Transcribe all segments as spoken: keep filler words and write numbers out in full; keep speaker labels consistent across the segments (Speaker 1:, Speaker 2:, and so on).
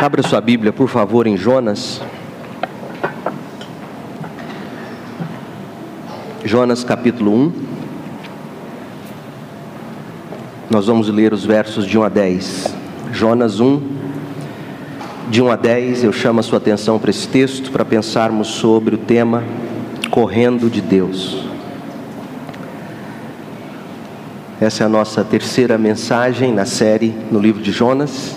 Speaker 1: Abra sua Bíblia, por favor, em Jonas. Jonas capítulo um. Nós vamos ler os versos de um a dez. Jonas um, de um a dez. Eu chamo a sua atenção para esse texto, para pensarmos sobre o tema correndo de Deus. Essa é a nossa terceira mensagem na série no livro de Jonas.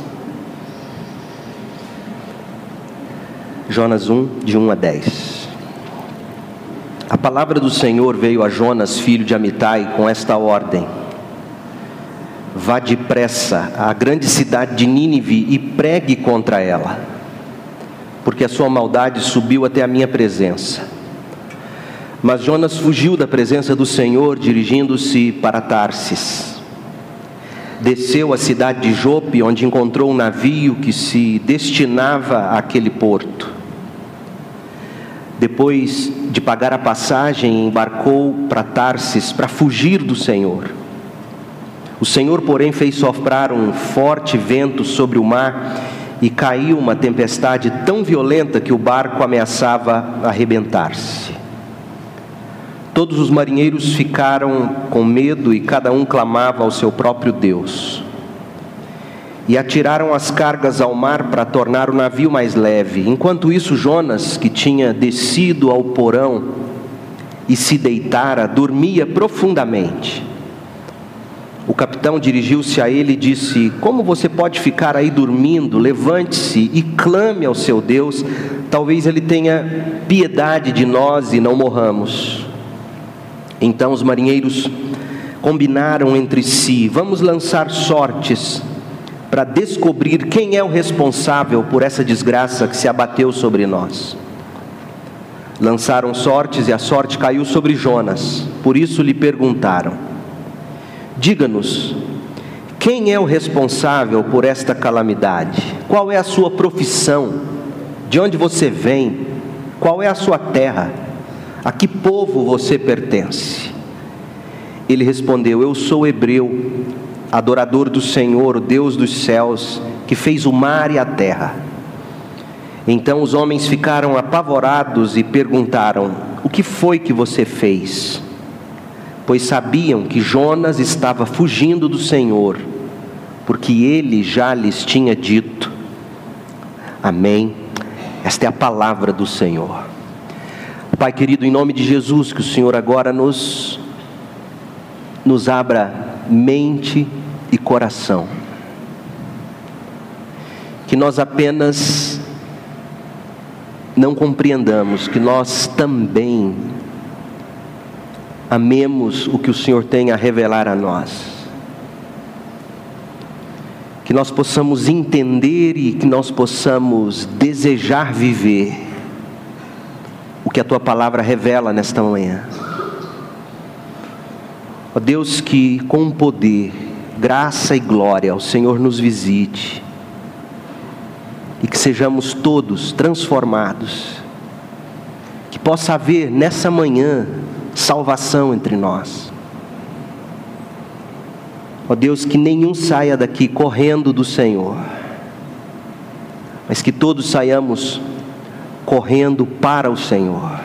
Speaker 1: Jonas um, de um a dez. A palavra do Senhor veio a Jonas, filho de Amitai, com esta ordem: vá depressa à grande cidade de Nínive e pregue contra ela, porque a sua maldade subiu até a minha presença. Mas Jonas fugiu da presença do Senhor, dirigindo-se para Tarsis. Desceu à cidade de Jope, onde encontrou um navio que se destinava àquele porto. Depois de pagar a passagem, embarcou para Tarsis para fugir do Senhor. O Senhor, porém, fez soprar um forte vento sobre o mar e caiu uma tempestade tão violenta que o barco ameaçava arrebentar-se. Todos os marinheiros ficaram com medo e cada um clamava ao seu próprio Deus. E atiraram as cargas ao mar para tornar o navio mais leve. Enquanto isso, Jonas, que tinha descido ao porão e se deitara, dormia profundamente. O capitão dirigiu-se a ele e disse: como você pode ficar aí dormindo? Levante-se e clame ao seu Deus, talvez ele tenha piedade de nós e não morramos. Então os marinheiros combinaram entre si: vamos lançar sortes para descobrir quem é o responsável por essa desgraça que se abateu sobre nós. Lançaram sortes e a sorte caiu sobre Jonas. Por isso lhe perguntaram: diga-nos, quem é o responsável por esta calamidade? Qual é a sua profissão? De onde você vem? Qual é a sua terra? A que povo você pertence? Ele respondeu: eu sou hebreu, adorador do Senhor, o Deus dos céus, que fez o mar e a terra. Então os homens ficaram apavorados e perguntaram: o que foi que você fez? Pois sabiam que Jonas estava fugindo do Senhor, porque ele já lhes tinha dito. Amém. Esta é a palavra do Senhor. Pai querido, em nome de Jesus, que o Senhor agora nos, nos abra mente e coração. Que nós apenas não compreendamos, que nós também amemos o que o Senhor tem a revelar a nós. Que nós possamos entender e que nós possamos desejar viver o que a Tua palavra revela nesta manhã. Ó Deus, que com poder, graça e glória o Senhor nos visite e que sejamos todos transformados. Que possa haver nessa manhã salvação entre nós. Ó Deus, que nenhum saia daqui correndo do Senhor, mas que todos saiamos correndo para o Senhor.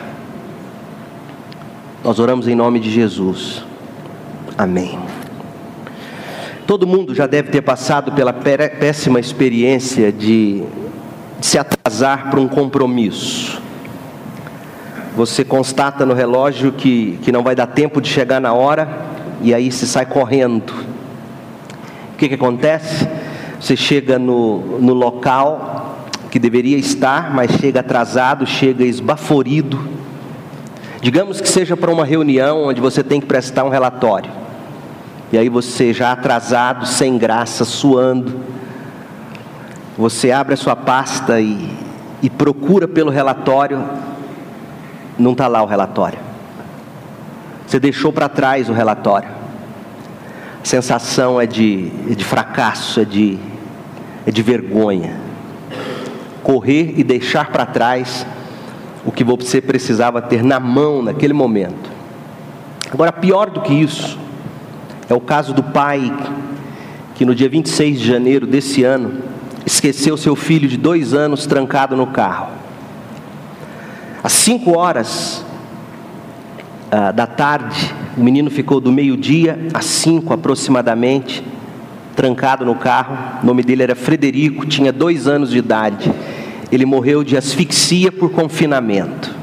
Speaker 1: Nós oramos em nome de Jesus. Amém. Todo mundo já deve ter passado pela péssima experiência de, de se atrasar para um compromisso. Você constata no relógio que, que não vai dar tempo de chegar na hora, e aí se sai correndo. O que que acontece? Você chega no, no local que deveria estar, mas chega atrasado, chega esbaforido. Digamos que seja para uma reunião onde você tem que prestar um relatório. E aí você já atrasado, sem graça, suando. Você abre a sua pasta e, e procura pelo relatório. Não está lá o relatório. Você deixou para trás o relatório. A sensação é de, é de fracasso, é de, é de vergonha. Correr e deixar para trás o que você precisava ter na mão naquele momento. Agora, pior do que isso é o caso do pai que no dia vinte e seis de janeiro desse ano esqueceu seu filho de dois anos trancado no carro. Às cinco horas ah, da tarde, o menino ficou do meio-dia às cinco aproximadamente, trancado no carro. O nome dele era Frederico, tinha dois anos de idade. Ele morreu de asfixia por confinamento.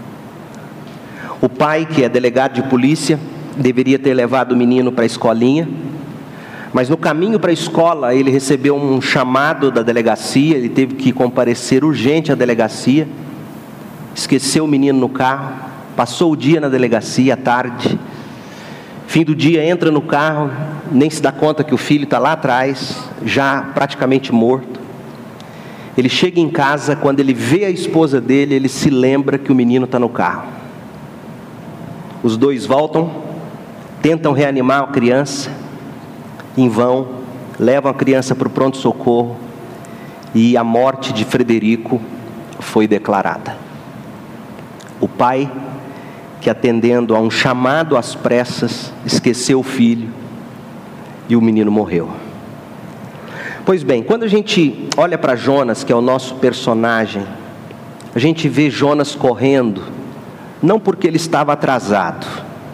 Speaker 1: O pai, que é delegado de polícia, deveria ter levado o menino para a escolinha, mas no caminho para a escola ele recebeu um chamado da delegacia. Ele teve que comparecer urgente à delegacia, esqueceu o menino no carro, passou o dia na delegacia à tarde. Fim do dia, entra no carro, nem se dá conta que o filho está lá atrás, já praticamente morto. Ele chega em casa, quando ele vê a esposa dele, ele se lembra que o menino está no carro. Os dois voltam, tentam reanimar a criança, em vão, levam a criança para o pronto-socorro, e a morte de Frederico foi declarada. O pai, que atendendo a um chamado às pressas, esqueceu o filho, e o menino morreu. Pois bem, quando a gente olha para Jonas, que é o nosso personagem, a gente vê Jonas correndo, não porque ele estava atrasado.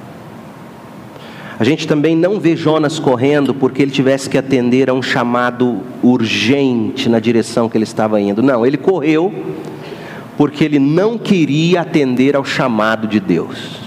Speaker 1: A gente também não vê Jonas correndo porque ele tivesse que atender a um chamado urgente na direção que ele estava indo. Não, ele correu porque ele não queria atender ao chamado de Deus.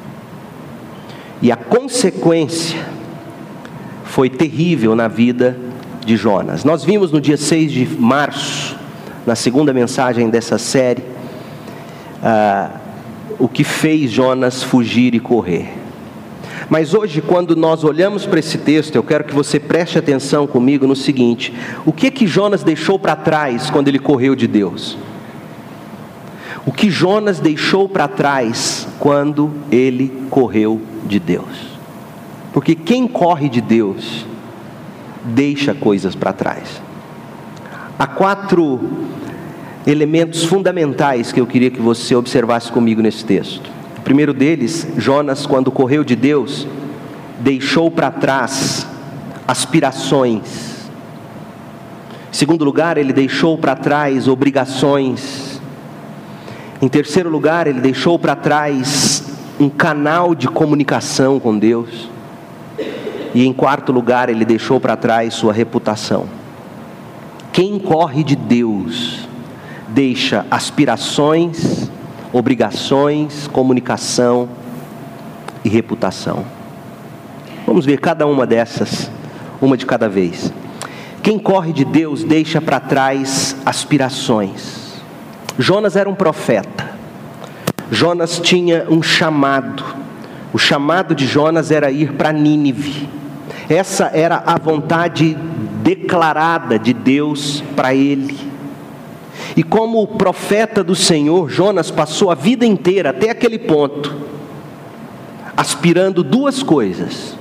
Speaker 1: E a consequência foi terrível na vida de Jonas. Nós vimos no dia seis de março, na segunda mensagem dessa série, ah, o que fez Jonas fugir e correr. Mas hoje, quando nós olhamos para esse texto, eu quero que você preste atenção comigo no seguinte: o que que Jonas deixou para trás quando ele correu de Deus? O que Jonas deixou para trás quando ele correu de Deus? Porque quem corre de Deus deixa coisas para trás. Há quatro elementos fundamentais que eu queria que você observasse comigo nesse texto. O primeiro deles, Jonas, quando correu de Deus, deixou para trás aspirações. Em segundo lugar, ele deixou para trás obrigações. Em terceiro lugar, ele deixou para trás um canal de comunicação com Deus. E em quarto lugar, ele deixou para trás sua reputação. Quem corre de Deus deixa aspirações, obrigações, comunicação e reputação. Vamos ver cada uma dessas, uma de cada vez. Quem corre de Deus deixa para trás aspirações. Jonas era um profeta. Jonas tinha um chamado. O chamado de Jonas era ir para Nínive. Essa era a vontade declarada de Deus para ele. E como profeta do Senhor, Jonas passou a vida inteira até aquele ponto, aspirando duas coisas.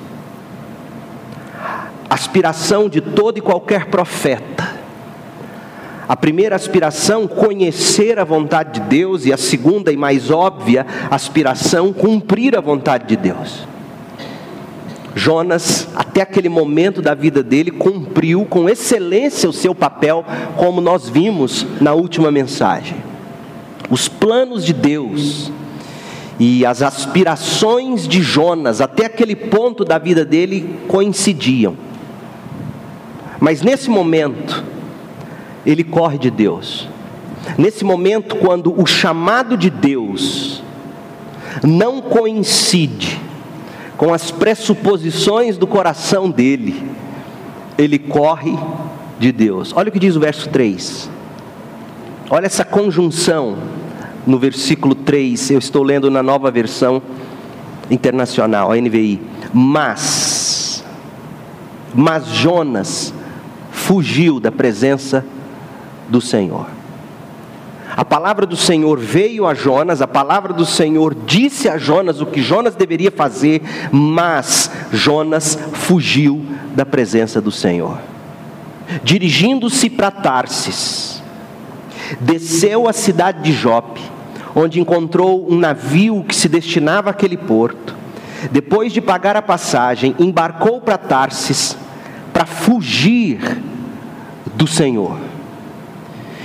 Speaker 1: Aspiração de todo e qualquer profeta. A primeira aspiração, conhecer a vontade de Deus, e a segunda e mais óbvia aspiração, cumprir a vontade de Deus. Jonas, até aquele momento da vida dele, cumpriu com excelência o seu papel, como nós vimos na última mensagem. Os planos de Deus e as aspirações de Jonas, até aquele ponto da vida dele, coincidiam. Mas nesse momento, ele corre de Deus. Nesse momento, quando o chamado de Deus não coincide com as pressuposições do coração dele, ele corre de Deus. Olha o que diz o verso três. Olha essa conjunção no versículo três. Eu estou lendo na Nova Versão Internacional, a N V I. Mas, mas Jonas fugiu da presença do Senhor. A palavra do Senhor veio a Jonas, a palavra do Senhor disse a Jonas o que Jonas deveria fazer, mas Jonas fugiu da presença do Senhor. Dirigindo-se para Tarsis, desceu à cidade de Jope, onde encontrou um navio que se destinava àquele porto. Depois de pagar a passagem, embarcou para Tarsis para fugir do Senhor.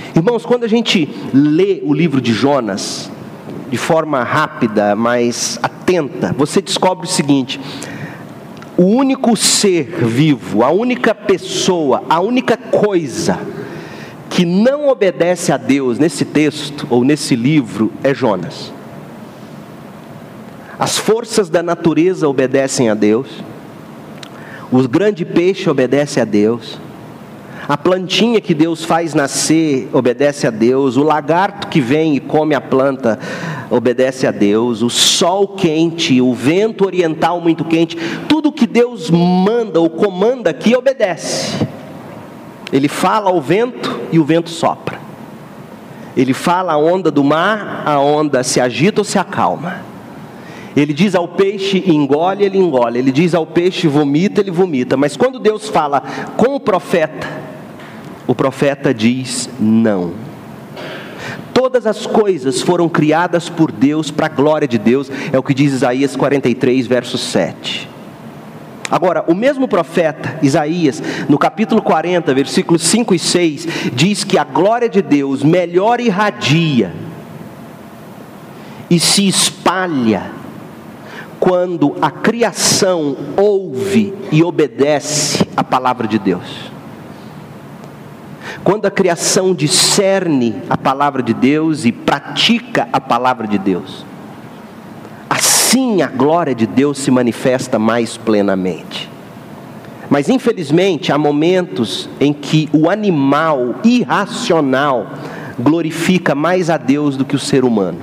Speaker 1: Irmãos, quando a gente lê o livro de Jonas, de forma rápida, mas atenta, você descobre o seguinte: o único ser vivo, a única pessoa, a única coisa que não obedece a Deus nesse texto, ou nesse livro, é Jonas. As forças da natureza obedecem a Deus, o grande peixe obedece a Deus, a plantinha que Deus faz nascer obedece a Deus, o lagarto que vem e come a planta obedece a Deus, o sol quente, o vento oriental muito quente, tudo que Deus manda ou comanda aqui obedece. Ele fala ao vento e o vento sopra. Ele fala à onda do mar, a onda se agita ou se acalma. Ele diz ao peixe engole, ele engole. Ele diz ao peixe vomita, ele vomita. Mas quando Deus fala com o profeta, o profeta diz não. Todas as coisas foram criadas por Deus, para a glória de Deus, é o que diz Isaías quarenta e três, verso sete. Agora, o mesmo profeta, Isaías, no capítulo quarenta, versículos cinco e seis, diz que a glória de Deus melhor irradia e se espalha quando a criação ouve e obedece a palavra de Deus. Quando a criação discerne a palavra de Deus e pratica a palavra de Deus, assim a glória de Deus se manifesta mais plenamente. Mas infelizmente há momentos em que o animal irracional glorifica mais a Deus do que o ser humano.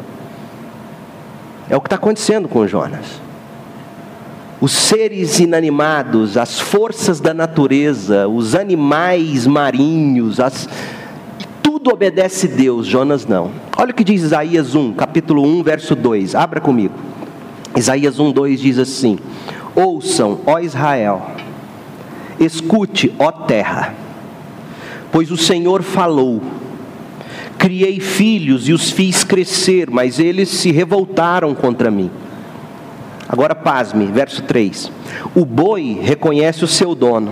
Speaker 1: É o que está acontecendo com Jonas. Os seres inanimados, as forças da natureza, os animais marinhos, as... tudo obedece a Deus, Jonas não. Olha o que diz Isaías um, capítulo um, verso dois, abra comigo. Isaías um, dois diz assim: ouçam, ó Israel, escute, ó terra, pois o Senhor falou. Criei filhos e os fiz crescer, mas eles se revoltaram contra mim. Agora pasme, verso três. O boi reconhece o seu dono,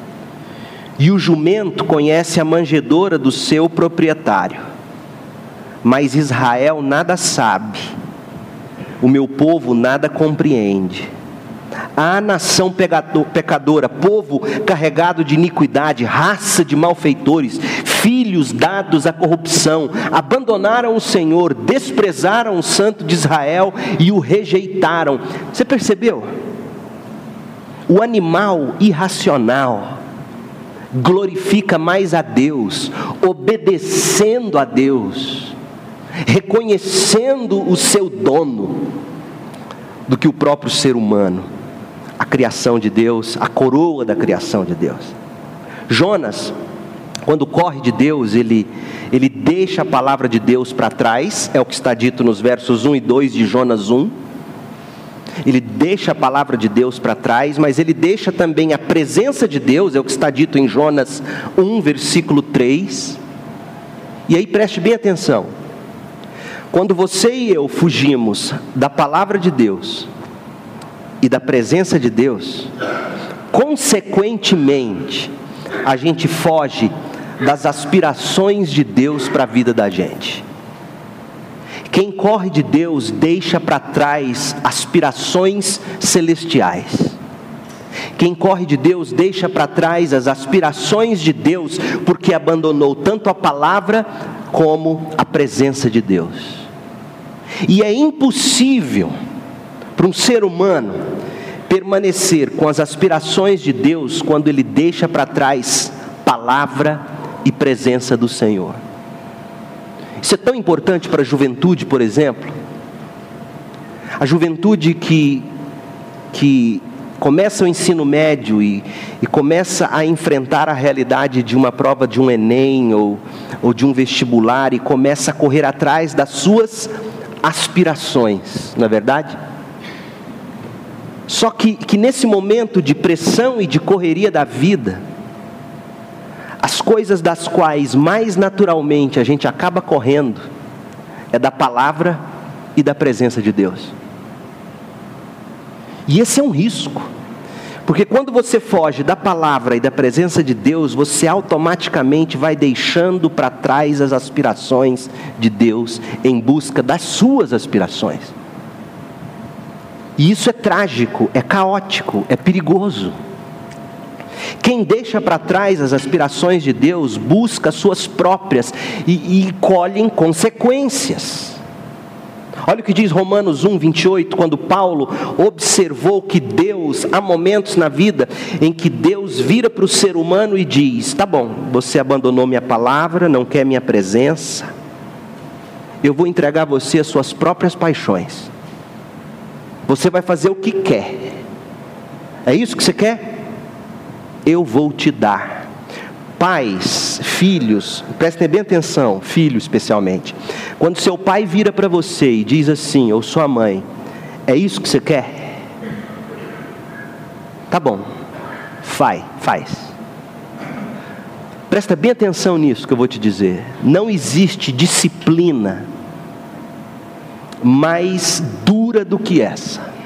Speaker 1: e o jumento conhece a manjedoura do seu proprietário. Mas Israel nada sabe, o meu povo nada compreende. A nação pecadora, povo carregado de iniquidade, raça de malfeitores, filhos dados à corrupção, abandonaram o Senhor, desprezaram o Santo de Israel e o rejeitaram. Você percebeu? O animal irracional glorifica mais a Deus, obedecendo a Deus, reconhecendo o seu dono, do que o próprio ser humano, a criação de Deus, a coroa da criação de Deus. Jonas, quando corre de Deus, ele, ele deixa a palavra de Deus para trás, é o que está dito nos versos um e dois de Jonas um. Ele deixa a palavra de Deus para trás, mas ele deixa também a presença de Deus, é o que está dito em Jonas um, versículo três. E aí preste bem atenção. Quando você e eu fugimos da palavra de Deus e da presença de Deus, consequentemente, a gente foge das aspirações de Deus para a vida da gente. Quem corre de Deus deixa para trás aspirações celestiais. Quem corre de Deus deixa para trás as aspirações de Deus, porque abandonou tanto a palavra como a presença de Deus. E é impossível para um ser humano permanecer com as aspirações de Deus quando ele deixa para trás palavra e presença do Senhor. Isso é tão importante para a juventude, por exemplo. A juventude que, que começa o ensino médio e, e começa a enfrentar a realidade de uma prova de um Enem ou, ou de um vestibular e começa a correr atrás das suas aspirações, não é verdade? Só que, que nesse momento de pressão e de correria da vida, as coisas das quais mais naturalmente a gente acaba correndo é da palavra e da presença de Deus. E esse é um risco, Porque quando você foge da palavra e da presença de Deus, você automaticamente vai deixando para trás as aspirações de Deus em busca das suas aspirações. E isso é trágico, é caótico, é perigoso. Quem deixa para trás as aspirações de Deus, busca as suas próprias e, e colhem consequências. Olha o que diz Romanos um, vinte e oito, quando Paulo observou que Deus, há momentos na vida em que Deus vira para o ser humano e diz: tá bom, você abandonou minha palavra, não quer minha presença, eu vou entregar a você as suas próprias paixões, você vai fazer o que quer, é isso que você quer? Eu vou te dar. Pais, filhos, prestem bem atenção, filho especialmente. Quando seu pai vira para você e diz assim, ou sua mãe: é isso que você quer? Tá bom, vai, faz. Presta bem atenção nisso que eu vou te dizer. Não existe disciplina mais dura do que essa.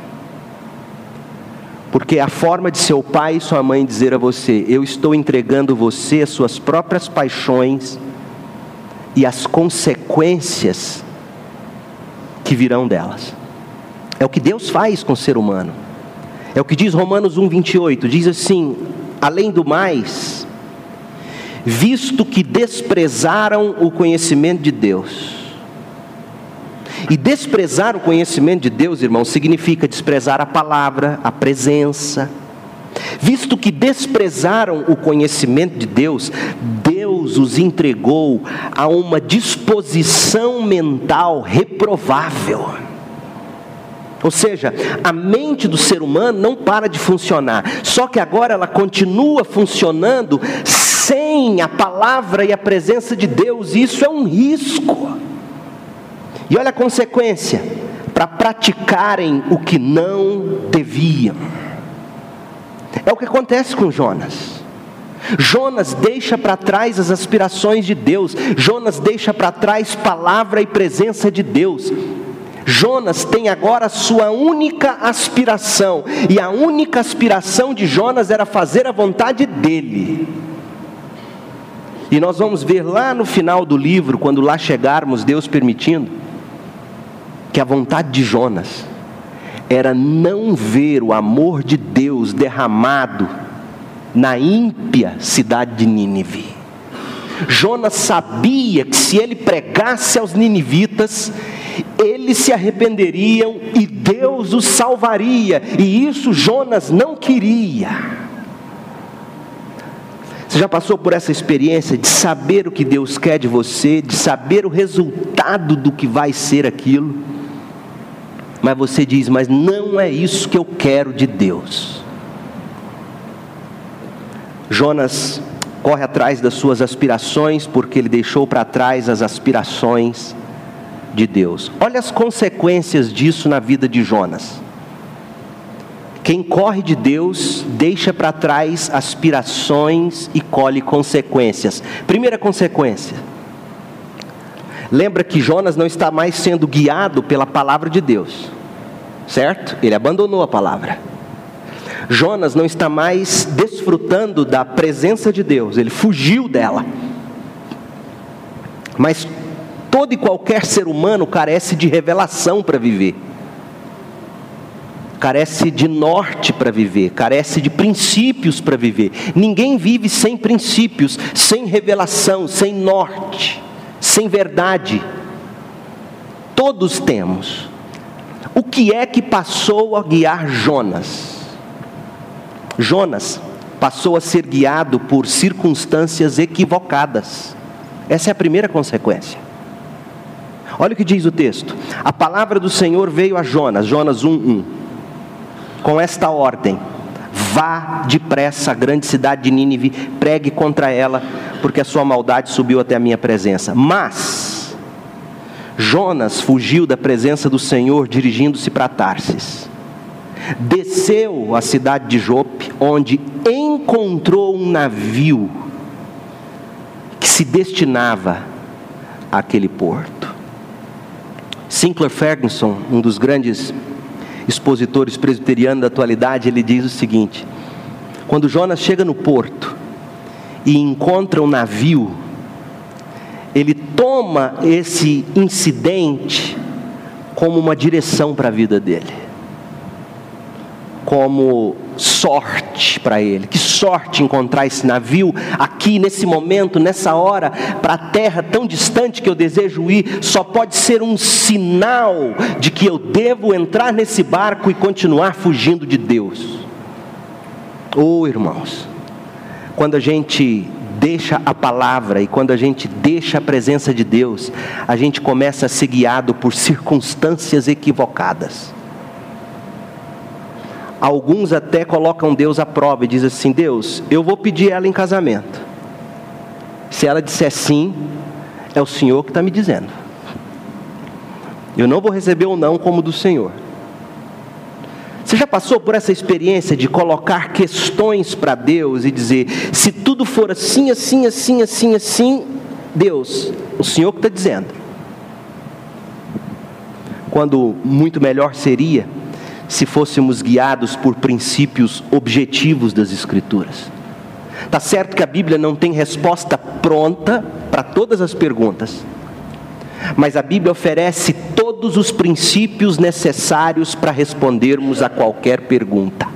Speaker 1: Porque a forma de seu pai e sua mãe dizer a você: eu estou entregando você as suas próprias paixões e as consequências que virão delas. É o que Deus faz com o ser humano. É o que diz Romanos um, vinte e oito, diz assim: além do mais, visto que desprezaram o conhecimento de Deus. E desprezar o conhecimento de Deus, irmãos, significa desprezar a palavra, a presença. Visto que desprezaram o conhecimento de Deus, Deus os entregou a uma disposição mental reprovável. Ou seja, a mente do ser humano não para de funcionar, só que agora ela continua funcionando sem a palavra e a presença de Deus, e isso é um risco. E olha a consequência: para praticarem o que não deviam. É o que acontece com Jonas. Jonas deixa para trás as aspirações de Deus. Jonas deixa para trás palavra e presença de Deus. Jonas tem agora a sua única aspiração. E a única aspiração de Jonas era fazer a vontade dele. E nós vamos ver lá no final do livro, quando lá chegarmos, Deus permitindo, que a vontade de Jonas era não ver o amor de Deus derramado na ímpia cidade de Nínive. Jonas sabia que se ele pregasse aos ninivitas, eles se arrependeriam e Deus os salvaria, e isso Jonas não queria. Você já passou por essa experiência de saber o que Deus quer de você, de saber o resultado do que vai ser aquilo? Mas você diz: mas não é isso que eu quero de Deus. Jonas corre atrás das suas aspirações, porque ele deixou para trás as aspirações de Deus. Olha as consequências disso na vida de Jonas. Quem corre de Deus, deixa para trás aspirações e colhe consequências. Primeira consequência: lembra que Jonas não está mais sendo guiado pela palavra de Deus, certo? Ele abandonou a palavra. Jonas não está mais desfrutando da presença de Deus, ele fugiu dela. Mas todo e qualquer ser humano carece de revelação para viver, carece de norte para viver, carece de princípios para viver. Ninguém vive sem princípios, sem revelação, sem norte, sem verdade. Todos temos. O que é que passou a guiar Jonas? Jonas passou a ser guiado por circunstâncias equivocadas. Essa é a primeira consequência. Olha o que diz o texto: a palavra do Senhor veio a Jonas, Jonas um, um, com esta ordem: vá depressa à grande cidade de Nínive, pregue contra ela, porque a sua maldade subiu até a minha presença. Mas Jonas fugiu da presença do Senhor, dirigindo-se para Tarsis. Desceu à cidade de Jope, onde encontrou um navio que se destinava àquele porto. Sinclair Ferguson, um dos grandes expositor presbiteriano da atualidade, ele diz o seguinte: quando Jonas chega no porto e encontra um navio, ele toma esse incidente como uma direção para a vida dele, como sorte para ele. Que sorte encontrar esse navio aqui, nesse momento, nessa hora, para a terra tão distante que eu desejo ir. Só pode ser um sinal de que eu devo entrar nesse barco e continuar fugindo de Deus. Oh, irmãos, quando a gente deixa a palavra e quando a gente deixa a presença de Deus, a gente começa a ser guiado por circunstâncias equivocadas. Alguns até colocam Deus à prova e dizem assim: Deus, eu vou pedir ela em casamento. Se ela disser sim, é o Senhor que está me dizendo. Eu não vou receber o não como do Senhor. Você já passou por essa experiência de colocar questões para Deus e dizer: se tudo for assim, assim, assim, assim, assim, Deus, o Senhor que está dizendo. Quando muito melhor seria se fôssemos guiados por princípios objetivos das Escrituras. Está certo que a Bíblia não tem resposta pronta para todas as perguntas, mas a Bíblia oferece todos os princípios necessários para respondermos a qualquer pergunta.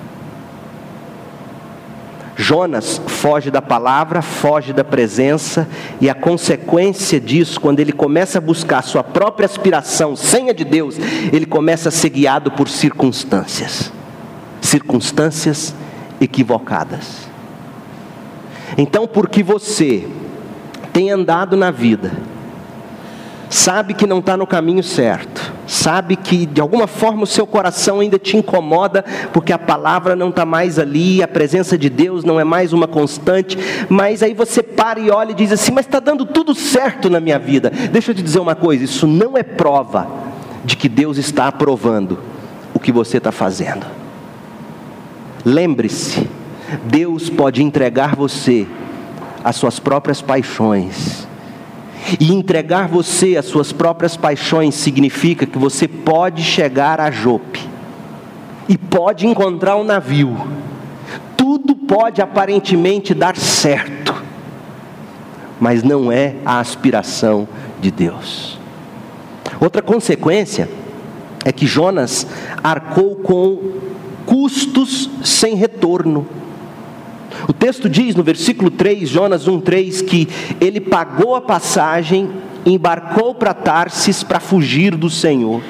Speaker 1: Jonas foge da palavra, foge da presença, e a consequência disso, quando ele começa a buscar a sua própria aspiração sem a de Deus, ele começa a ser guiado por circunstâncias, circunstâncias equivocadas. Então, porque você tem andado na vida, sabe que não está no caminho certo, sabe que de alguma forma o seu coração ainda te incomoda, porque a palavra não está mais ali, a presença de Deus não é mais uma constante, mas aí você para e olha e diz assim: mas está dando tudo certo na minha vida. Deixa eu te dizer uma coisa, isso não é prova de que Deus está aprovando o que você está fazendo. Lembre-se, Deus pode entregar você às suas próprias paixões. E entregar você às suas próprias paixões significa que você pode chegar a Jope e pode encontrar um navio. Tudo pode aparentemente dar certo, mas não é a aspiração de Deus. Outra consequência é que Jonas arcou com custos sem retorno. O texto diz no versículo três, Jonas um, três, que ele pagou a passagem, embarcou para Tarsis para fugir do Senhor.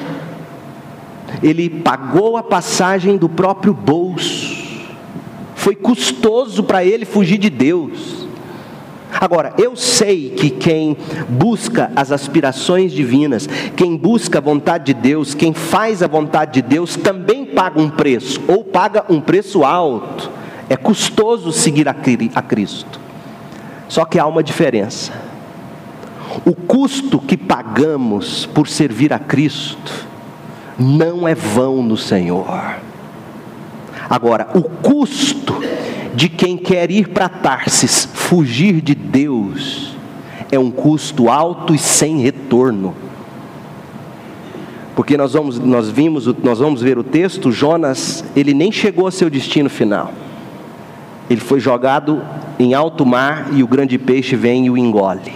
Speaker 1: Ele pagou a passagem do próprio bolso. Foi custoso para ele fugir de Deus. Agora, eu sei que quem busca as aspirações divinas, quem busca a vontade de Deus, quem faz a vontade de Deus, também paga um preço, ou paga um preço alto. É custoso seguir a Cristo. Só que há uma diferença. O custo que pagamos por servir a Cristo não é vão no Senhor. Agora, o custo de quem quer ir para Tarsis, fugir de Deus, é um custo alto e sem retorno. Porque nós vamos, nós vimos, nós vamos ver o texto, Jonas, ele nem chegou ao seu destino final. Ele foi jogado em alto mar e o grande peixe vem e o engole.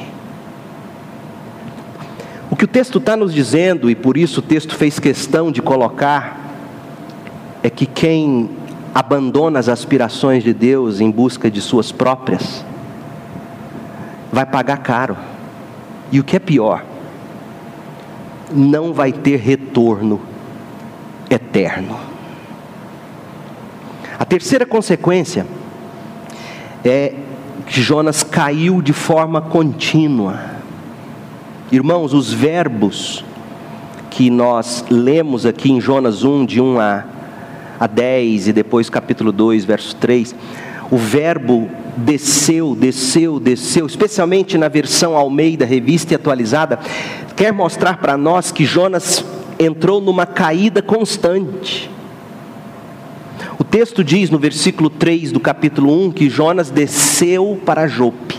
Speaker 1: O que o texto está nos dizendo, e por isso o texto fez questão de colocar, é que quem abandona as aspirações de Deus em busca de suas próprias, vai pagar caro. E o que é pior, não vai ter retorno eterno. A terceira consequência é que Jonas caiu de forma contínua. Irmãos, os verbos que nós lemos aqui em Jonas um, de um a dez, e depois capítulo dois, verso três, o verbo desceu, desceu, desceu, especialmente na versão Almeida, revista e atualizada, quer mostrar para nós que Jonas entrou numa caída constante. O texto diz no versículo três do capítulo um que Jonas desceu para Jope.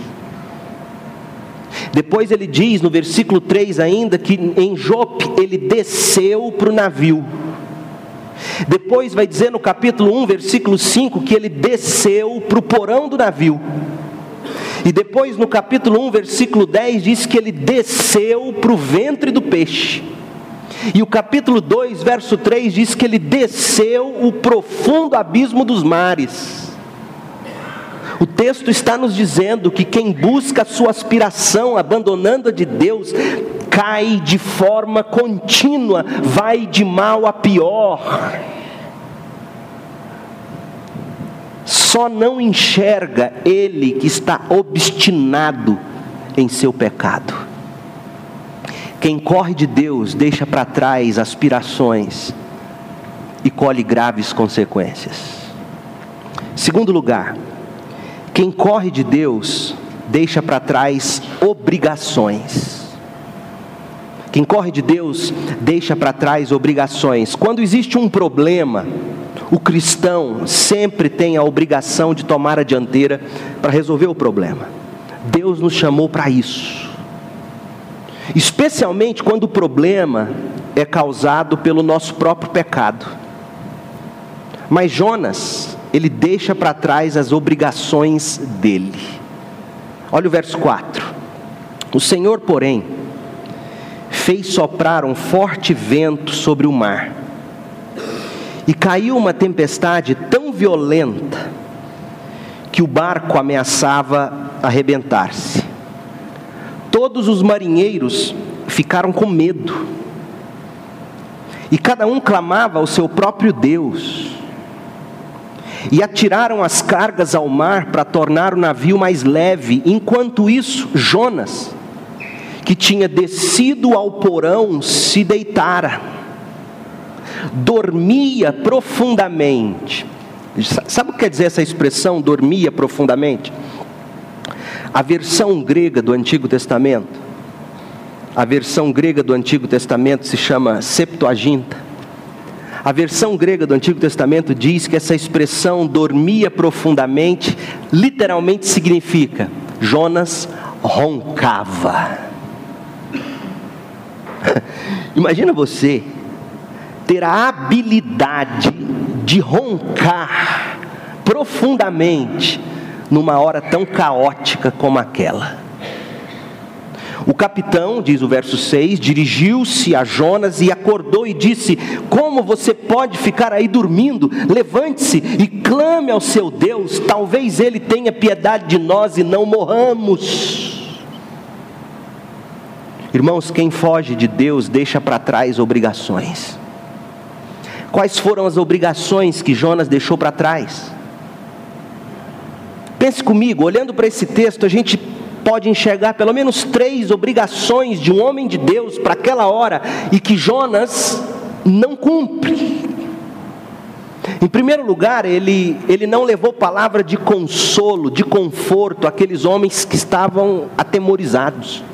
Speaker 1: Depois ele diz no versículo três ainda que em Jope ele desceu para o navio. Depois vai dizer no capítulo um, versículo cinco, que ele desceu para o porão do navio. E depois no capítulo um, versículo dez, diz que ele desceu para o ventre do peixe. E o capítulo dois, verso três, diz que ele desceu o profundo abismo dos mares. O texto está nos dizendo que quem busca a sua aspiração, abandonando a de Deus, cai de forma contínua, vai de mal a pior. Só não enxerga ele que está obstinado em seu pecado. Quem corre de Deus deixa para trás aspirações e colhe graves consequências. Segundo lugar, quem corre de Deus deixa para trás obrigações. Quem corre de Deus deixa para trás obrigações. Quando existe um problema, o cristão sempre tem a obrigação de tomar a dianteira para resolver o problema. Deus nos chamou para isso. Especialmente quando o problema é causado pelo nosso próprio pecado. Mas Jonas, ele deixa para trás as obrigações dele. Olha o verso quatro. O Senhor, porém, fez soprar um forte vento sobre o mar, e caiu uma tempestade tão violenta que o barco ameaçava arrebentar-se. Todos os marinheiros ficaram com medo, e cada um clamava ao seu próprio Deus, e atiraram as cargas ao mar para tornar o navio mais leve. Enquanto isso, Jonas, que tinha descido ao porão, se deitara, dormia profundamente. Sabe o que quer dizer essa expressão, dormia profundamente? A versão grega do Antigo Testamento, a versão grega do Antigo Testamento se chama Septuaginta. A versão grega do Antigo Testamento diz que essa expressão dormia profundamente, literalmente significa, Jonas roncava. Imagina você ter a habilidade de roncar profundamente numa hora tão caótica como aquela. O capitão, diz o verso seis, dirigiu-se a Jonas e acordou e disse: como você pode ficar aí dormindo? Levante-se e clame ao seu Deus, talvez ele tenha piedade de nós e não morramos. Irmãos, quem foge de Deus deixa para trás obrigações. Quais foram as obrigações que Jonas deixou para trás? Pense comigo, olhando para esse texto, a gente pode enxergar pelo menos três obrigações de um homem de Deus para aquela hora, e que Jonas não cumpre. Em primeiro lugar, ele, ele não levou palavra de consolo, de conforto àqueles homens que estavam atemorizados.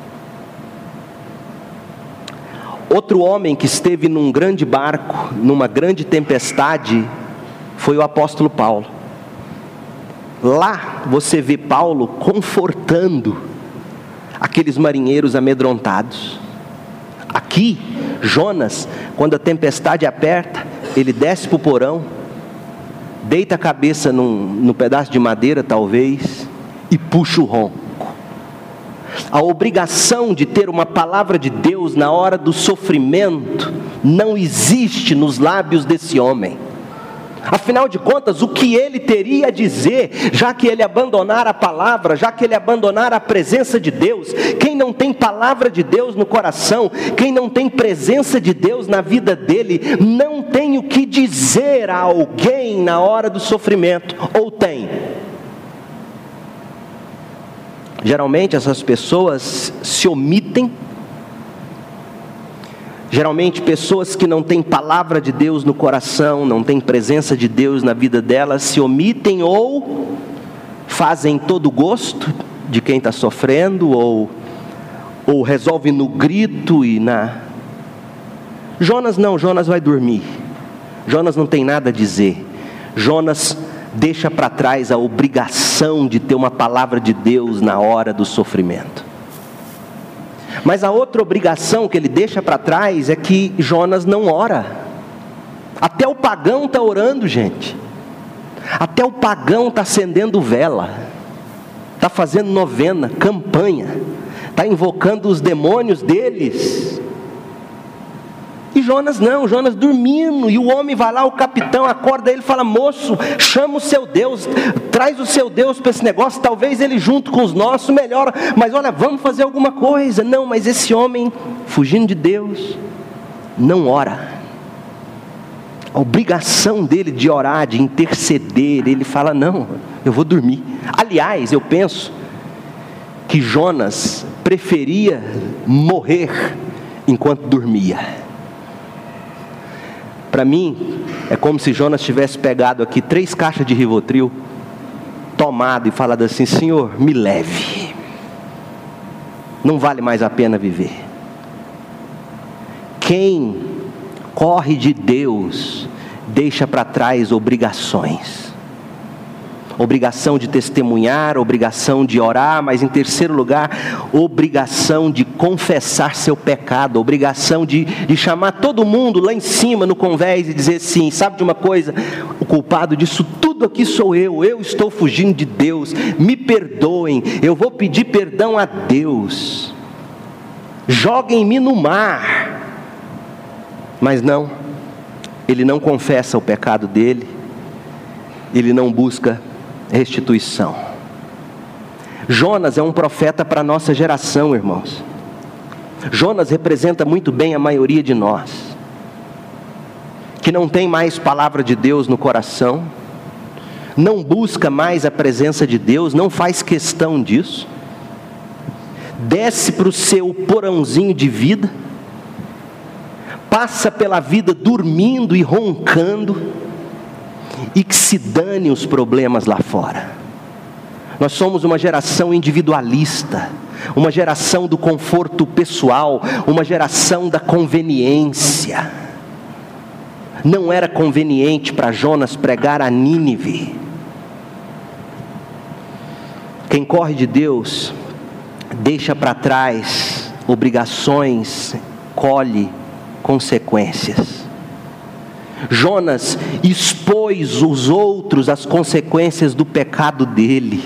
Speaker 1: Outro homem que esteve num grande barco, numa grande tempestade, foi o apóstolo Paulo. Lá você vê Paulo confortando aqueles marinheiros amedrontados. Aqui, Jonas, quando a tempestade aperta, ele desce para o porão, deita a cabeça num, num pedaço de madeira talvez, e puxa o ronco. A obrigação de ter uma palavra de Deus na hora do sofrimento não existe nos lábios desse homem. Afinal de contas, o que ele teria a dizer, já que ele abandonar a palavra, já que ele abandonar a presença de Deus? Quem não tem palavra de Deus no coração, quem não tem presença de Deus na vida dele, não tem o que dizer a alguém na hora do sofrimento, ou tem? Geralmente essas pessoas se omitem. Geralmente pessoas que não têm palavra de Deus no coração, não têm presença de Deus na vida delas, se omitem ou fazem todo o gosto de quem está sofrendo, ou, ou resolvem no grito e na... Jonas não, Jonas vai dormir. Jonas não tem nada a dizer. Jonas deixa para trás a obrigação de ter uma palavra de Deus na hora do sofrimento. Mas a outra obrigação que ele deixa para trás é que Jonas não ora. Até o pagão está orando, gente. Até o pagão está acendendo vela, está fazendo novena, campanha, está invocando os demônios deles. E Jonas não, Jonas dormindo, e o homem vai lá, o capitão acorda ele e fala: moço, chama o seu Deus, traz o seu Deus para esse negócio, talvez ele junto com os nossos melhora, mas olha, vamos fazer alguma coisa. Não, mas esse homem, fugindo de Deus, não ora. A obrigação dele de orar, de interceder, ele fala: não, eu vou dormir. Aliás, eu penso que Jonas preferia morrer enquanto dormia. Para mim, é como se Jonas tivesse pegado aqui três caixas de Rivotril, tomado e falado assim: Senhor, me leve, não vale mais a pena viver. Quem corre de Deus deixa para trás obrigações. Obrigação de testemunhar, obrigação de orar, mas em terceiro lugar, obrigação de confessar seu pecado, obrigação de, de chamar todo mundo lá em cima no convés e dizer assim: sabe de uma coisa, o culpado disso tudo aqui sou eu, eu estou fugindo de Deus, me perdoem, eu vou pedir perdão a Deus, joguem-me no mar. Mas não, ele não confessa o pecado dele, ele não busca restituição. Jonas é um profeta para a nossa geração, irmãos. Jonas representa muito bem a maioria de nós, que não tem mais palavra de Deus no coração, não busca mais a presença de Deus, não faz questão disso, desce para o seu porãozinho de vida, passa pela vida dormindo e roncando, e que se dane os problemas lá fora. Nós somos uma geração individualista, uma geração do conforto pessoal, uma geração da conveniência. Não era conveniente para Jonas pregar a Nínive. Quem corre de Deus deixa para trás obrigações, colhe consequências. Jonas expôs os outros às consequências do pecado dele.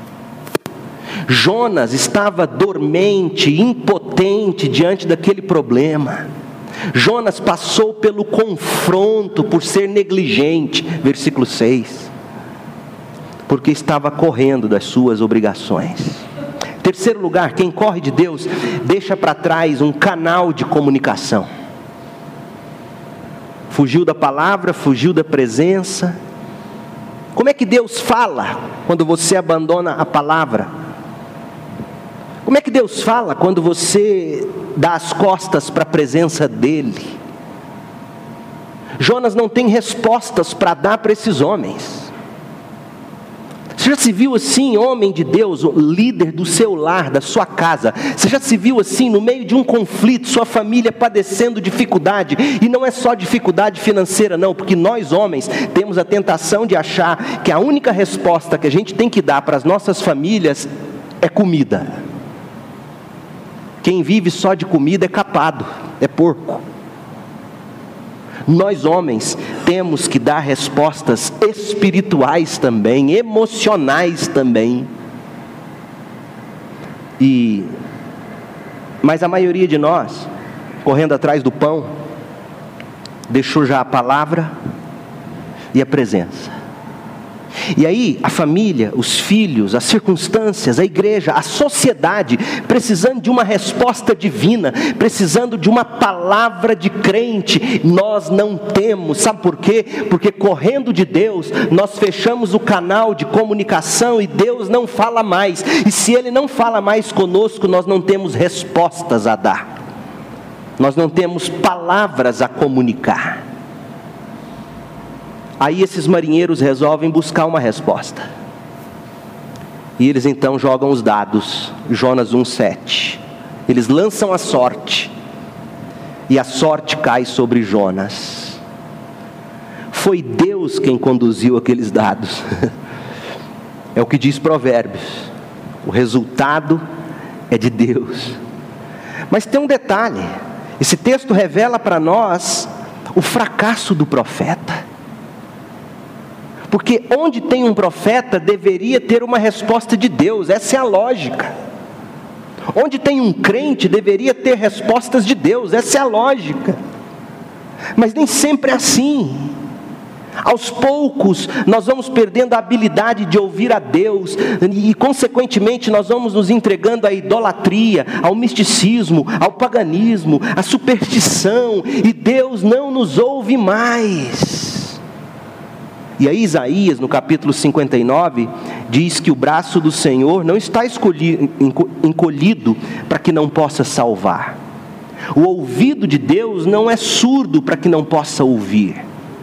Speaker 1: Jonas estava dormente, impotente diante daquele problema. Jonas passou pelo confronto por ser negligente, versículo seis, porque estava correndo das suas obrigações. Terceiro lugar, quem corre de Deus deixa para trás um canal de comunicação. Fugiu da palavra, fugiu da presença. Como é que Deus fala quando você abandona a palavra? Como é que Deus fala quando você dá as costas para a presença dEle? Jonas não tem respostas para dar para esses homens. Você já se viu assim, homem de Deus, o líder do seu lar, da sua casa? Você já se viu assim, no meio de um conflito, sua família padecendo dificuldade? E não é só dificuldade financeira não, porque nós homens temos a tentação de achar que a única resposta que a gente tem que dar para as nossas famílias é comida. Quem vive só de comida é capado, é porco. Nós homens temos que dar respostas espirituais também, emocionais também. E, mas a maioria de nós, correndo atrás do pão, deixou já a palavra e a presença. E aí a família, os filhos, as circunstâncias, a igreja, a sociedade, precisando de uma resposta divina, precisando de uma palavra de crente, nós não temos. Sabe por quê? Porque correndo de Deus, nós fechamos o canal de comunicação e Deus não fala mais. E se Ele não fala mais conosco, nós não temos respostas a dar, nós não temos palavras a comunicar. Aí esses marinheiros resolvem buscar uma resposta. E eles então jogam os dados, Jonas um, sete. Eles lançam a sorte, e a sorte cai sobre Jonas. Foi Deus quem conduziu aqueles dados. É o que diz Provérbios. O resultado é de Deus. Mas tem um detalhe. Esse texto revela para nós o fracasso do profeta. Porque onde tem um profeta, deveria ter uma resposta de Deus, essa é a lógica. Onde tem um crente, deveria ter respostas de Deus, essa é a lógica. Mas nem sempre é assim. Aos poucos, nós vamos perdendo a habilidade de ouvir a Deus, e consequentemente nós vamos nos entregando à idolatria, ao misticismo, ao paganismo, à superstição, e Deus não nos ouve mais. E aí Isaías, no capítulo cinquenta e nove, diz que o braço do Senhor não está escolhido, encolhido para que não possa salvar. O ouvido de Deus não é surdo para que não possa ouvir.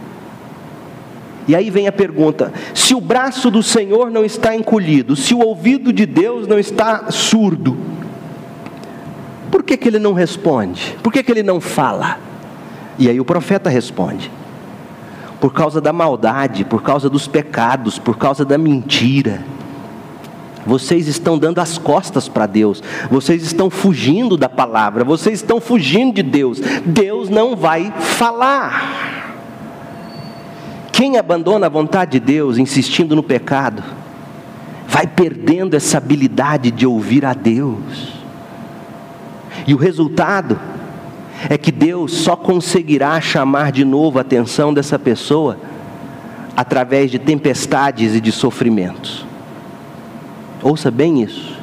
Speaker 1: E aí vem a pergunta: se o braço do Senhor não está encolhido, se o ouvido de Deus não está surdo, por que que Ele não responde? Por que que Ele não fala? E aí o profeta responde: por causa da maldade, por causa dos pecados, por causa da mentira. Vocês estão dando as costas para Deus, vocês estão fugindo da palavra, vocês estão fugindo de Deus. Deus não vai falar. Quem abandona a vontade de Deus, insistindo no pecado, vai perdendo essa habilidade de ouvir a Deus. E o resultado é que Deus só conseguirá chamar de novo a atenção dessa pessoa através de tempestades e de sofrimentos. Ouça bem isso.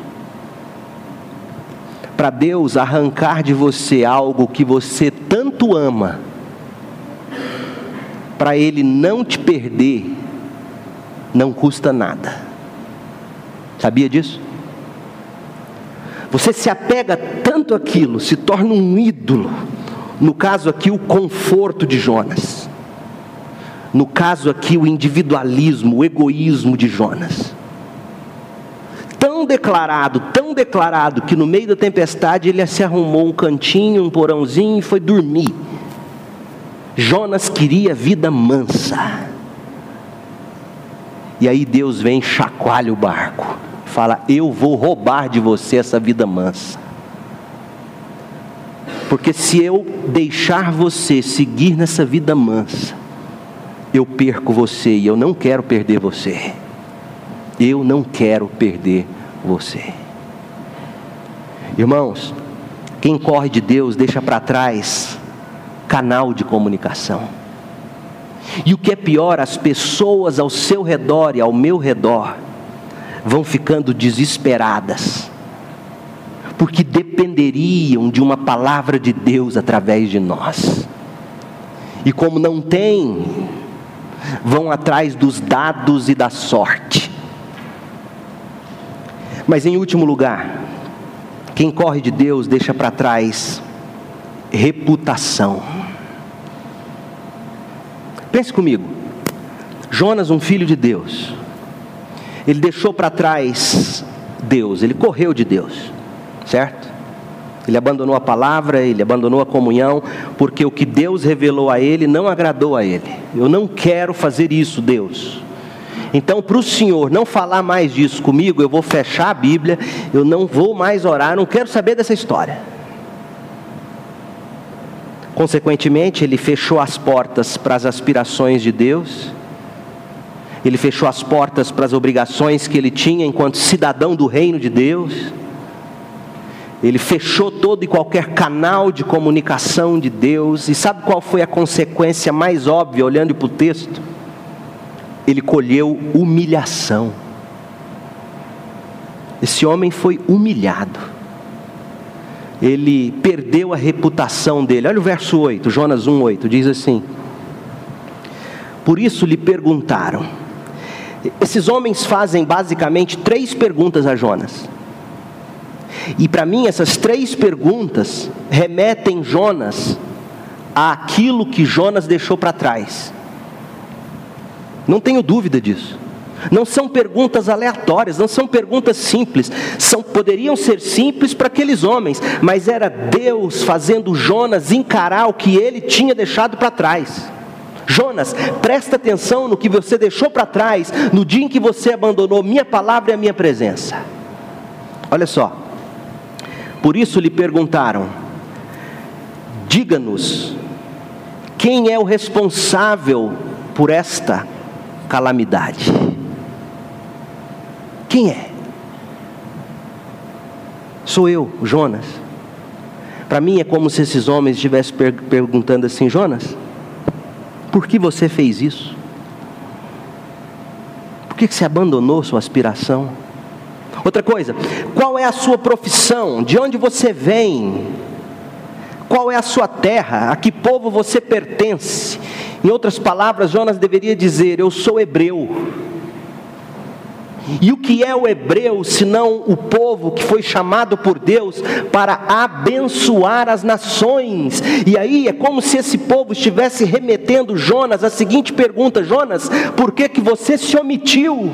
Speaker 1: Para Deus arrancar de você algo que você tanto ama, para Ele não te perder, não custa nada. Sabia disso? Você se apega tanto àquilo, se torna um ídolo. No caso aqui, o conforto de Jonas. No caso aqui, o individualismo, o egoísmo de Jonas. Tão declarado, tão declarado, que no meio da tempestade ele se arrumou um cantinho, um porãozinho e foi dormir. Jonas queria vida mansa. E aí Deus vem e chacoalha o barco. Fala: eu vou roubar de você essa vida mansa. Porque se eu deixar você seguir nessa vida mansa, eu perco você, e eu não quero perder você. Eu não quero perder você. Irmãos, quem corre de Deus deixa para trás canal de comunicação. E o que é pior, as pessoas ao seu redor e ao meu redor vão ficando desesperadas, porque dependeriam de uma palavra de Deus através de nós. E como não tem, vão atrás dos dados e da sorte. Mas em último lugar, quem corre de Deus deixa para trás reputação. Pense comigo. Jonas, um filho de Deus, ele deixou para trás Deus, ele correu de Deus, certo? Ele abandonou a palavra, ele abandonou a comunhão, porque o que Deus revelou a ele não agradou a ele. Eu não quero fazer isso, Deus. Então, para o Senhor não falar mais disso comigo, eu vou fechar a Bíblia, eu não vou mais orar, não quero saber dessa história. Consequentemente, ele fechou as portas para as aspirações de Deus, ele fechou as portas para as obrigações que ele tinha enquanto cidadão do reino de Deus, ele fechou todo e qualquer canal de comunicação de Deus. E sabe qual foi a consequência mais óbvia, olhando para o texto? Ele colheu humilhação. Esse homem foi humilhado, ele perdeu a reputação dele. Olha o verso oito, Jonas um, oito, diz assim: por isso lhe perguntaram. Esses homens fazem basicamente três perguntas a Jonas, e para mim essas três perguntas remetem Jonas àquilo que Jonas deixou para trás. Não tenho dúvida disso. Não são perguntas aleatórias, não são perguntas simples. São, poderiam ser simples para aqueles homens, mas era Deus fazendo Jonas encarar o que ele tinha deixado para trás. Jonas, presta atenção no que você deixou para trás no dia em que você abandonou minha palavra e a minha presença. Olha só. Por isso lhe perguntaram: diga-nos, quem é o responsável por esta calamidade? Quem é? Sou eu, Jonas. Para mim é como se esses homens estivessem per- perguntando assim: Jonas, por que você fez isso? Por que você abandonou sua aspiração? Outra coisa, qual é a sua profissão? De onde você vem? Qual é a sua terra? A que povo você pertence? Em outras palavras, Jonas deveria dizer: eu sou hebreu. E o que é o hebreu, senão o povo que foi chamado por Deus para abençoar as nações? E aí é como se esse povo estivesse remetendo Jonas a seguinte pergunta: Jonas, por que que você se omitiu?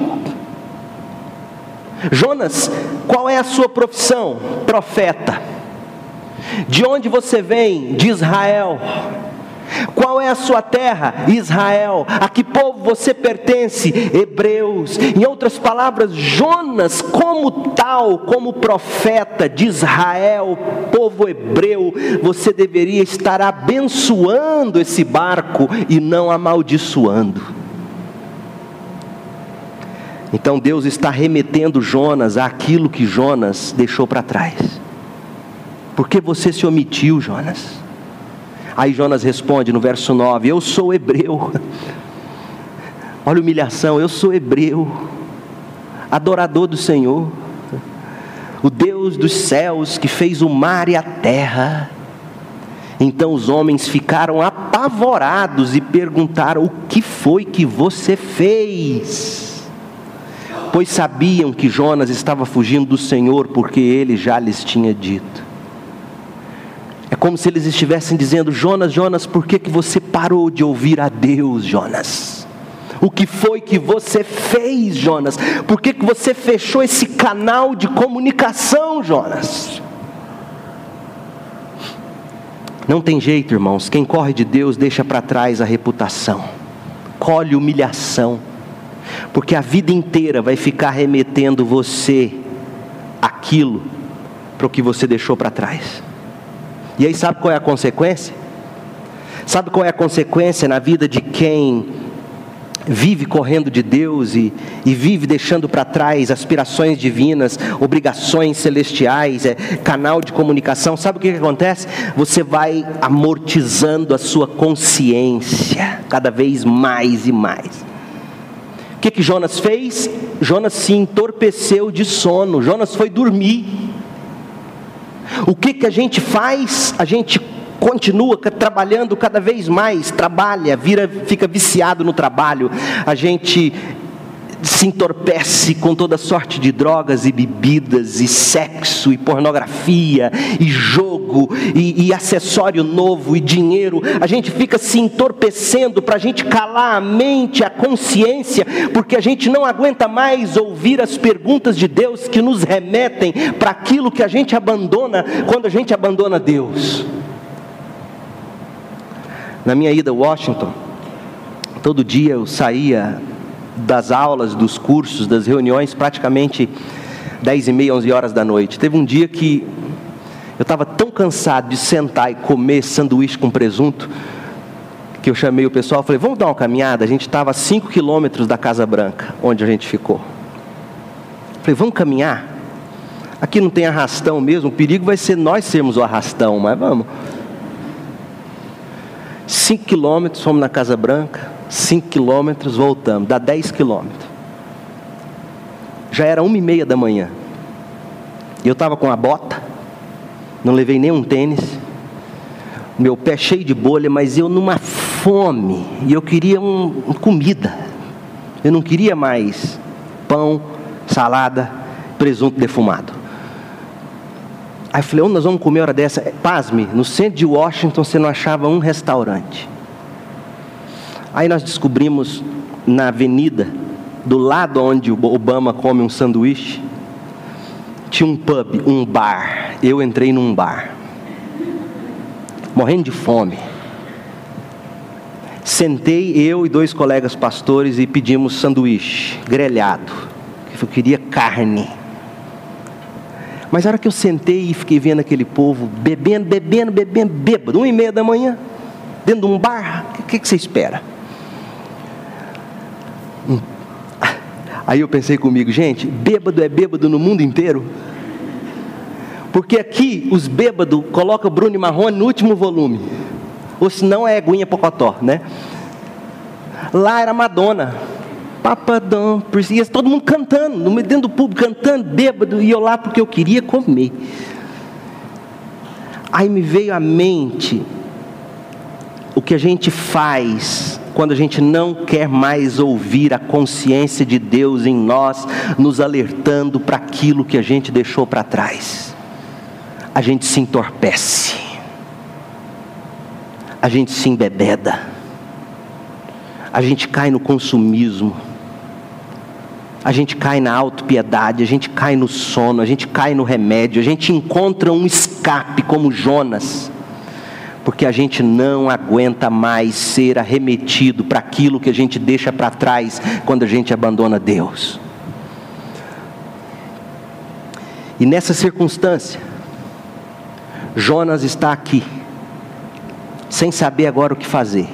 Speaker 1: Jonas, qual é a sua profissão? Profeta. De onde você vem? De Israel. Qual é a sua terra? Israel. A que povo você pertence? Hebreus. Em outras palavras, Jonas, como tal, como profeta de Israel, povo hebreu, você deveria estar abençoando esse barco e não amaldiçoando. Então Deus está remetendo Jonas àquilo que Jonas deixou para trás. Por que você se omitiu, Jonas? Aí Jonas responde no verso nove: eu sou hebreu. Olha a humilhação, eu sou hebreu, adorador do Senhor, o Deus dos céus que fez o mar e a terra. Então os homens ficaram apavorados e perguntaram: o que foi que você fez? Pois sabiam que Jonas estava fugindo do Senhor, porque ele já lhes tinha dito. É como se eles estivessem dizendo: Jonas, Jonas, por que que você parou de ouvir a Deus, Jonas? O que foi que você fez, Jonas? Por que que você fechou esse canal de comunicação, Jonas? Não tem jeito, irmãos. Quem corre de Deus deixa para trás a reputação, colhe humilhação, porque a vida inteira vai ficar remetendo você aquilo para o que você deixou para trás. E aí sabe qual é a consequência? Sabe qual é a consequência na vida de quem vive correndo de Deus e, e vive deixando para trás aspirações divinas, obrigações celestiais, é, canal de comunicação? Sabe o que, que acontece? Você vai amortizando a sua consciência cada vez mais e mais. O que que Jonas fez? Jonas se entorpeceu de sono. Jonas foi dormir. O que que a gente faz? A gente continua trabalhando cada vez mais, trabalha, vira, fica viciado no trabalho. A gente se entorpece com toda sorte de drogas e bebidas, e sexo, e pornografia, e jogo, e, e acessório novo, e dinheiro. A gente fica se entorpecendo para a gente calar a mente, a consciência, porque a gente não aguenta mais ouvir as perguntas de Deus que nos remetem para aquilo que a gente abandona quando a gente abandona Deus. Na minha ida a Washington, todo dia eu saía das aulas, dos cursos, das reuniões, praticamente dez e meia, onze horas da noite. Teve um dia que eu estava tão cansado de sentar e comer sanduíche com presunto, que eu chamei o pessoal e falei: vamos dar uma caminhada? A gente estava a cinco quilômetros da Casa Branca, onde a gente ficou. Falei: vamos caminhar? Aqui não tem arrastão mesmo, o perigo vai ser nós sermos o arrastão, mas vamos. Cinco quilômetros, fomos na Casa Branca. Cinco quilômetros, voltamos, dá dez quilômetros. Já era uma e meia da manhã. E eu estava com a bota, não levei nenhum tênis, meu pé cheio de bolha, mas eu numa fome, e eu queria um, um comida. Eu não queria mais pão, salada, presunto defumado. Aí eu falei: onde nós vamos comer a hora dessa? Pasme, no centro de Washington você não achava um restaurante. Aí nós descobrimos na avenida, do lado onde o Obama come um sanduíche, tinha um pub, um bar. Eu entrei num bar, morrendo de fome. Sentei, eu e dois colegas pastores, e pedimos sanduíche grelhado, eu queria carne. Mas a hora que eu sentei e fiquei vendo aquele povo bebendo, bebendo, bebendo, bêbado, uma e meia da manhã, dentro de um bar, o que, que você espera? Hum. Aí eu pensei comigo, gente, bêbado é bêbado no mundo inteiro. Porque aqui os bêbados colocam Bruno e Marrone no último volume. Ou senão é Aguinha Pocotó, né? Lá era Madonna. Papadão, ia todo mundo cantando, no meio dentro do público, cantando, bêbado, e eu lá porque eu queria comer. Aí me veio à mente o que a gente faz quando a gente não quer mais ouvir a consciência de Deus em nós, nos alertando para aquilo que a gente deixou para trás. A gente se entorpece, a gente se embebeda, a gente cai no consumismo, a gente cai na autopiedade, a gente cai no sono, a gente cai no remédio, a gente encontra um escape como Jonas, porque a gente não aguenta mais ser arremetido para aquilo que a gente deixa para trás quando a gente abandona Deus. E nessa circunstância, Jonas está aqui, sem saber agora o que fazer.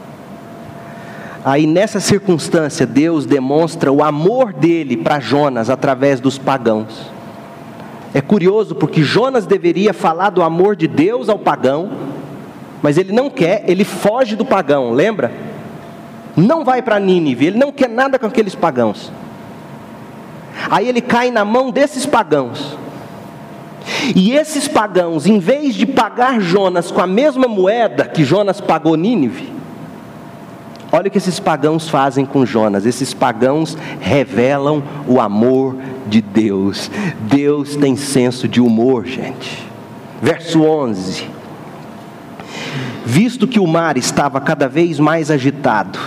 Speaker 1: Aí nessa circunstância, Deus demonstra o amor dele para Jonas através dos pagãos. É curioso porque Jonas deveria falar do amor de Deus ao pagão, mas ele não quer, ele foge do pagão, lembra? Não vai para Nínive, ele não quer nada com aqueles pagãos. Aí ele cai na mão desses pagãos. E esses pagãos, em vez de pagar Jonas com a mesma moeda que Jonas pagou Nínive, olha o que esses pagãos fazem com Jonas. Esses pagãos revelam o amor de Deus. Deus tem senso de humor, gente. Verso onze. Visto que o mar estava cada vez mais agitado,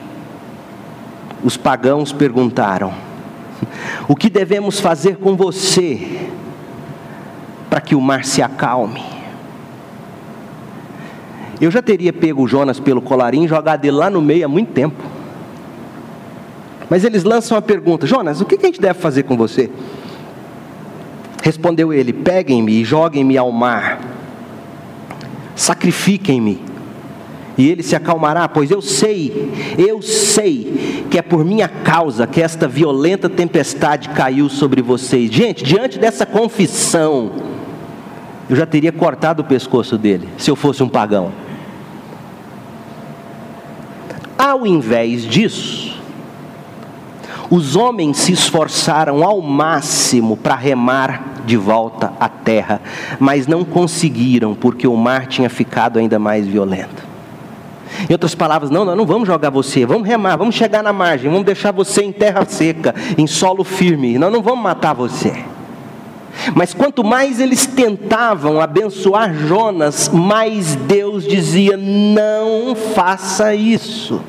Speaker 1: os pagãos perguntaram: o que devemos fazer com você para que o mar se acalme? Eu já teria pego o Jonas pelo colarinho e jogado ele lá no meio há muito tempo. Mas eles lançam a pergunta: Jonas, o que a gente deve fazer com você? Respondeu ele: peguem-me e joguem-me ao mar, sacrifiquem-me, e ele se acalmará, pois eu sei, eu sei que é por minha causa que esta violenta tempestade caiu sobre vocês. Gente, diante dessa confissão, eu já teria cortado o pescoço dele, se eu fosse um pagão. Ao invés disso, os homens se esforçaram ao máximo para remar de volta à terra, mas não conseguiram, porque o mar tinha ficado ainda mais violento. Em outras palavras, não, nós não vamos jogar você, vamos remar, vamos chegar na margem, vamos deixar você em terra seca, em solo firme, nós não vamos matar você. Mas quanto mais eles tentavam abençoar Jonas, mais Deus dizia: não faça isso.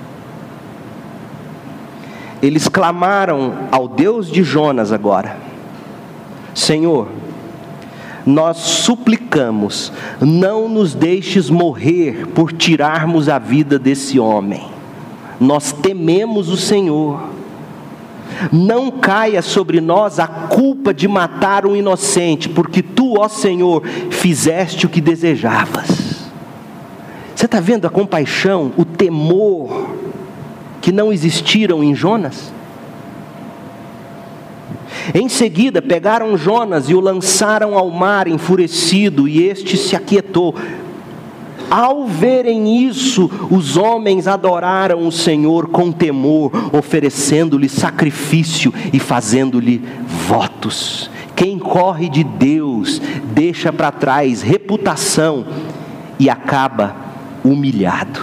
Speaker 1: Eles clamaram ao Deus de Jonas agora: Senhor, nós suplicamos, não nos deixes morrer por tirarmos a vida desse homem. Nós tememos o Senhor. Não caia sobre nós a culpa de matar um inocente, porque tu, ó Senhor, fizeste o que desejavas. Você está vendo a compaixão, o temor que não existiram em Jonas? Em seguida pegaram Jonas e o lançaram ao mar enfurecido, e este se aquietou. Ao verem isso, os homens adoraram o Senhor com temor, oferecendo-lhe sacrifício e fazendo-lhe votos. Quem corre de Deus deixa para trás reputação e acaba humilhado.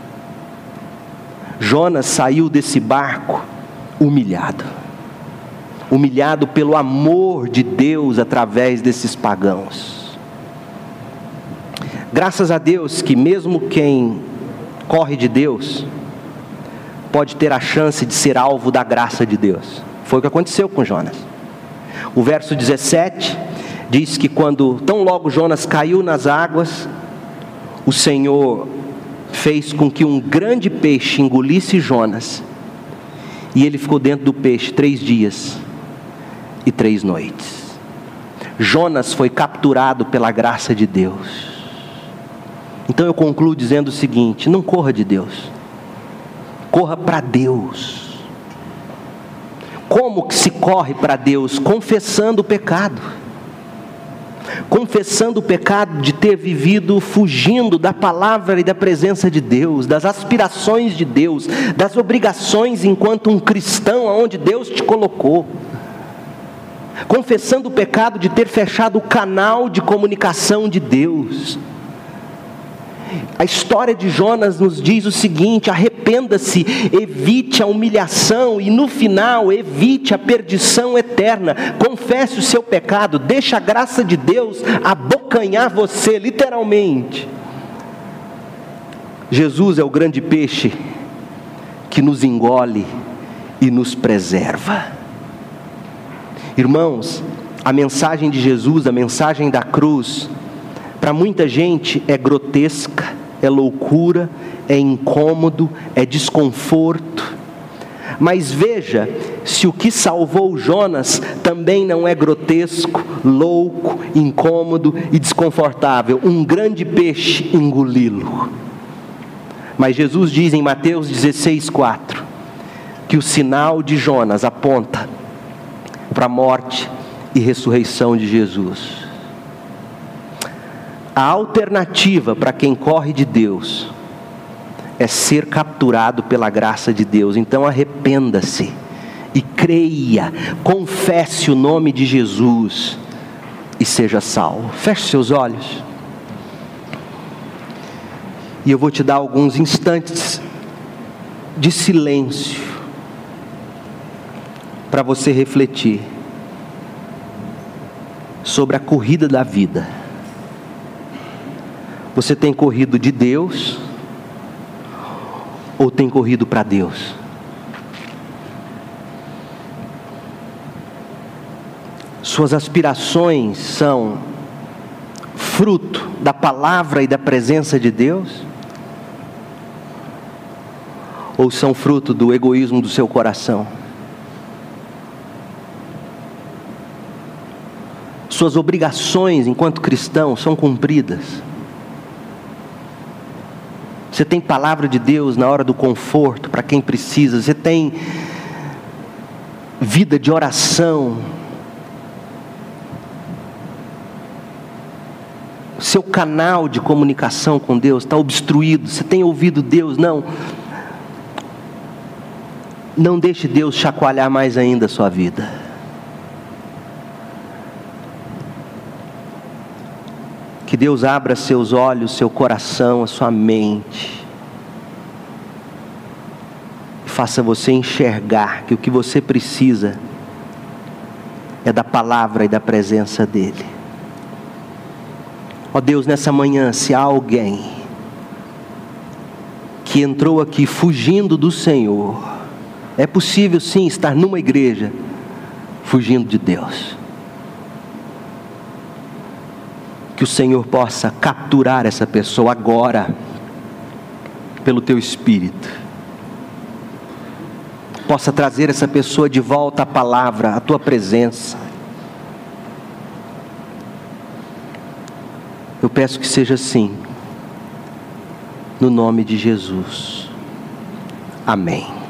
Speaker 1: Jonas saiu desse barco humilhado, humilhado pelo amor de Deus através desses pagãos. Graças a Deus que mesmo quem corre de Deus pode ter a chance de ser alvo da graça de Deus. Foi o que aconteceu com Jonas. O verso dezessete diz que quando tão logo Jonas caiu nas águas, o Senhor fez com que um grande peixe engolisse Jonas, e ele ficou dentro do peixe três dias e três noites. Jonas foi capturado pela graça de Deus. Então eu concluo dizendo o seguinte: não corra de Deus, corra para Deus. Como que se corre para Deus? Confessando o pecado. Confessando o pecado de ter vivido fugindo da palavra e da presença de Deus, das aspirações de Deus, das obrigações enquanto um cristão aonde Deus te colocou. Confessando o pecado de ter fechado o canal de comunicação de Deus. A história de Jonas nos diz o seguinte: arrependa-se, evite a humilhação e no final evite a perdição eterna. Confesse o seu pecado, deixe a graça de Deus abocanhar você, literalmente. Jesus é o grande peixe que nos engole e nos preserva. Irmãos, a mensagem de Jesus, a mensagem da cruz, para muita gente é grotesca, é loucura, é incômodo, é desconforto. Mas veja, se o que salvou Jonas também não é grotesco, louco, incômodo e desconfortável, um grande peixe engoli-lo. Mas Jesus diz em Mateus dezesseis, quatro, que o sinal de Jonas aponta para a morte e ressurreição de Jesus. A alternativa para quem corre de Deus é ser capturado pela graça de Deus. Então arrependa-se e creia, confesse o nome de Jesus e seja salvo. Feche seus olhos. E eu vou te dar alguns instantes de silêncio para você refletir sobre a corrida da vida. Você tem corrido de Deus ou tem corrido para Deus? Suas aspirações são fruto da palavra e da presença de Deus? Ou são fruto do egoísmo do seu coração? Suas obrigações enquanto cristão são cumpridas? Você tem palavra de Deus na hora do conforto para quem precisa? Você tem vida de oração? Seu canal de comunicação com Deus está obstruído? Você tem ouvido Deus? Não. Não deixe Deus chacoalhar mais ainda a sua vida. Que Deus abra seus olhos, seu coração, a sua mente. E faça você enxergar que o que você precisa é da palavra e da presença dEle. Ó Deus, nessa manhã, se há alguém que entrou aqui fugindo do Senhor, é possível sim estar numa igreja fugindo de Deus. Que o Senhor possa capturar essa pessoa agora, pelo Teu Espírito. Possa trazer essa pessoa de volta à palavra, à Tua presença. Eu peço que seja assim, no nome de Jesus. Amém.